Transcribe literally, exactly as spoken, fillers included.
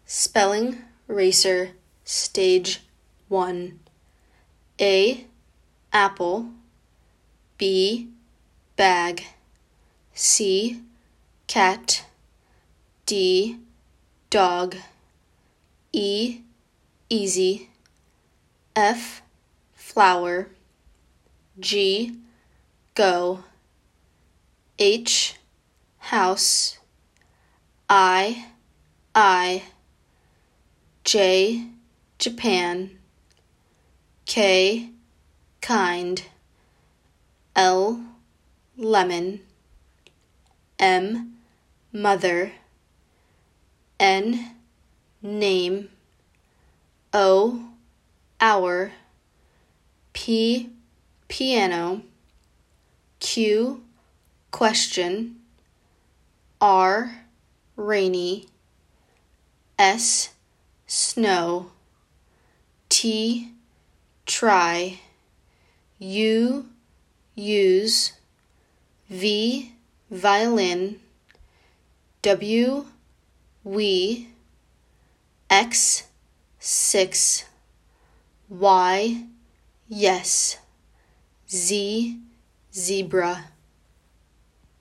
Spelling Racer Stage one. A. Apple. B. Bag. C. Cat. D. Dog. E. Easy. F. Flower. G. Go. H. House. I. I. J. Japan. K. Kind. L. Lemon. M. Mother. N. Name. O. Hour. P. Piano. Q. Question. R. Rainy. S. Snow. T. Try. U. Use. V. Violin. W. We. X. Six. Y. Yes. Z. Zebra.